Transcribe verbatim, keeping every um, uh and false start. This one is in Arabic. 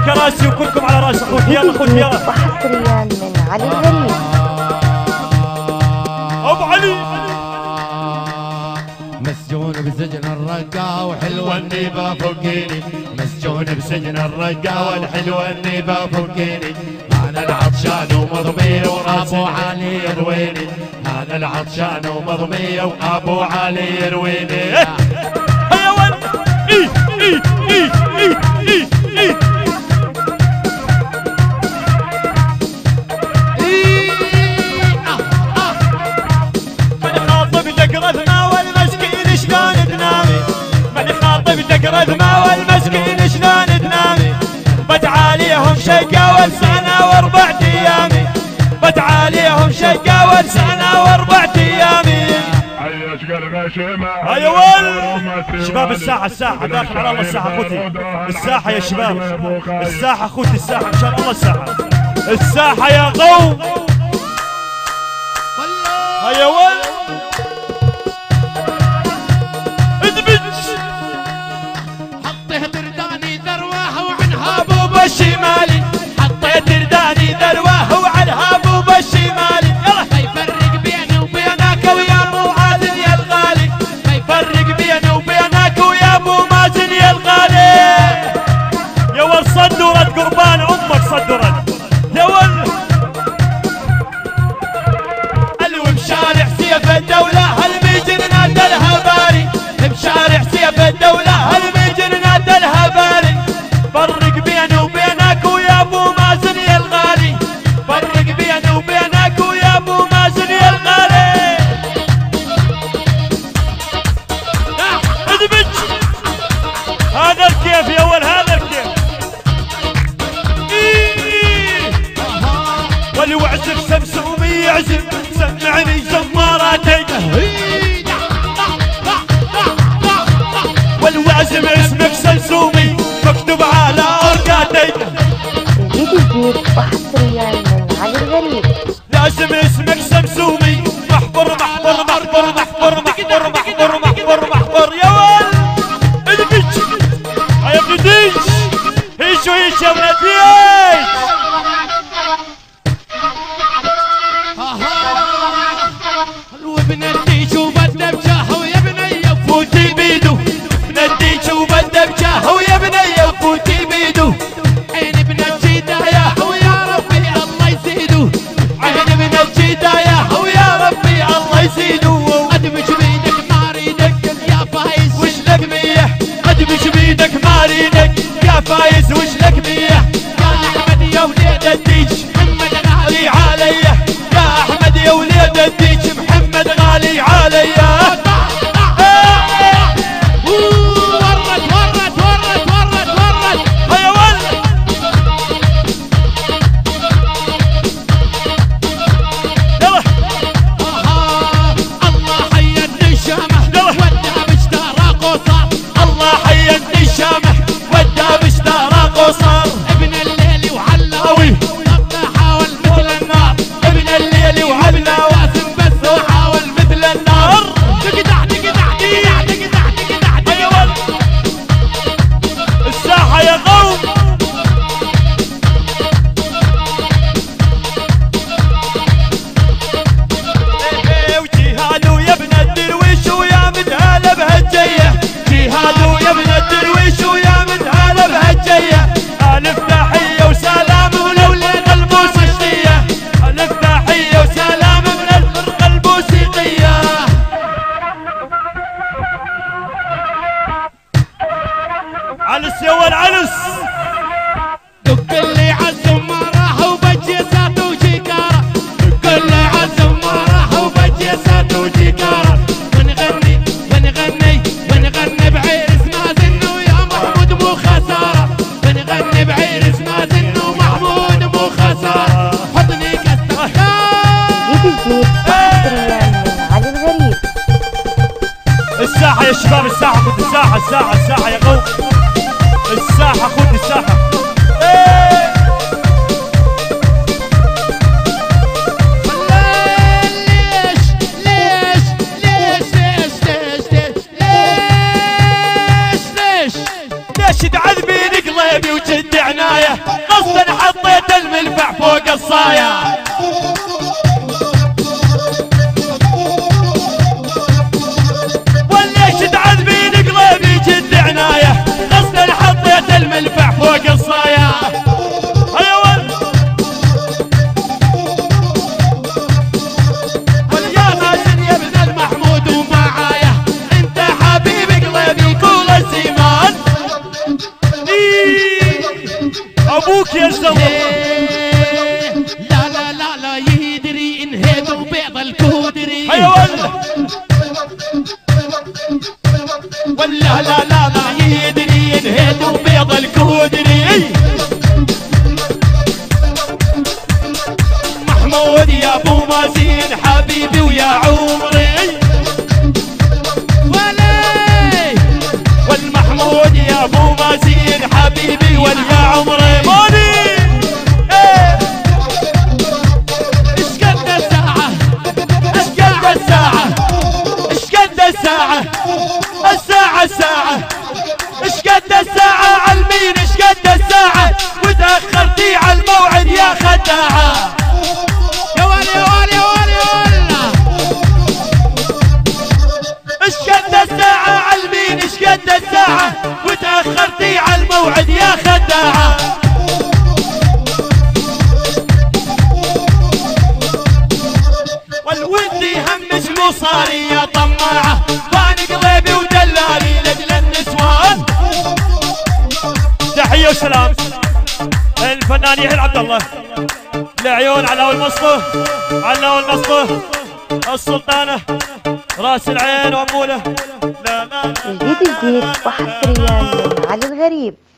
الكراسي وكلكم على راس اخوك. يلا اخوك يلا. وحصريا من علي الغريب. ابو علي مسجون بسجن الرقا وحلوة النيبة فوقيني، مسجون بسجن الرقا والحلوة النيبة فوقيني، انا العطشان ومضمي وابو علي يرويني، انا العطشان ومضمي وابو علي يرويني. هيا ولد اي اي اي اي اي اي رذمة والمسكين شلون تنامي، من خاطبتك رذمة والمسكين شلون تنامي، بتعاليهم شقاوة سنة واربع ايامي، بتعاليهم شقاوة سنة واربع ايامي. هيا ول شباب الساحة، الساحة داخل على الله الساحة اخوتي، الساحة يا شباب، الساحة اخوتي، الساحة ان شاء الله الساحة، الساحة يا قوم. هيا ول الشمالي، حطيت رداني ذروه وعلها بوب الشمالي. يلا ما يفرق بيني وبينك ويا ابو مازن يا الغالي، ما يفرق بيني وبينك ويا ابو مازن يا الغالي. يا ول صدرت قربان امك صدرت يا ول. الو بشارع سيف الدولة هالميجن نادى لها باري، بشارع سيف الدولة هالميجن نادى لها باري. فرق بيني وبينك ويا ابو مازن يا الغالي، فرق بيني وبينك ويا ابو مازن يا الغالي. ادبج هذا الكيف يا ول، هذا الكيف. إيه والوعزف سمسومي يعزف سمعني زماراتي، والوعزف اسمك سمسومي مكتوب على أرقاتي. جديد وحصريا من علي الغريب. لازم اسمك سمسومي محفر محفر محفر محفر محفر محفر محفر محفر يا ول. ادبج هيا بديش هيشو هيش يا ولد هيش. وبنديش وبدا بجاه ويا بني فوتي بيدو، بنديش وبدا بجاه ويا بني فوتي بيدو. عين ابن الجداية ويا ربي الله يزيدو، عين ابن الجداية ويا ربي الله يزيدو. ادمج بيدك ما اريدك يا فايز وش لك مية، ادمج بيدك ما اريدك يا فايز وش لك مية. يا احمد يا وليد الديج محمد غالي عليا، يا احمد يا وليد الديج محمد غالي عليا. ابن الليل وعلاوي طبنا حاول مثل النار، ابن الليل وعلاوي واسم بس وحاول مثل النار. تقدح تقدح تقدح تقدح تقدح. هيا ول الساحة يا قوم. وجهادو يا ابن الدرويش ويا مدهالة بهالجية، جهادو يا ابن الدرويش ويا مدهالة بهالجية. ألف تحية وسلام من الفرقة الموسيقية، ألف تحية وسلام من الفرقة الموسيقية. علس يا ول علس. دق اللي عالزمارة وبجيسات وجيكارة، دق اللي عالزمارة وبجيسات وجيكارة. ونغني ونغني ونغني بعيرس مازن ويا محمود مو خسارة، ونغني بعيرس مازن ومحمود مو خسارة. حطني كسر جديد وحصريا من علي الغريب. الساحة يا شباب، الساحة خد الساحة، الساحة الساحة يا قوم، الساحة خد الساحة. ايه ليش ليش ليش ليش ليش ليش ليش ليش تعذبين قلبي وجد عناية، يا ابو مازين حبيبي ويا عمري، ولي والمحمود يا ابو مازين حبيبي ويا عمري ماني. ايه ايش قد الساعة ايش قد الساعة ايش قد الساعة الساعة الساعة ايش قد الساعة عالمين ايش قد الساعة وتأخرتي على الموعد يا خداعة. يا ولي يا ولي يا ولي يا ولي ايش قد الساعة عالمين ايش قد الساعة وتأخرتي على الموعد يا خداعة. والودي همش مصاري يا طماعة فاني قضيبي ودلالي لجل النسوان. تحية وسلام الفنان يحيى عبد الله العيون على اول مسطه على اول مسطه السلطانة راس العين واموله. لا لا جديد جديد وحصريا من علي الغريب.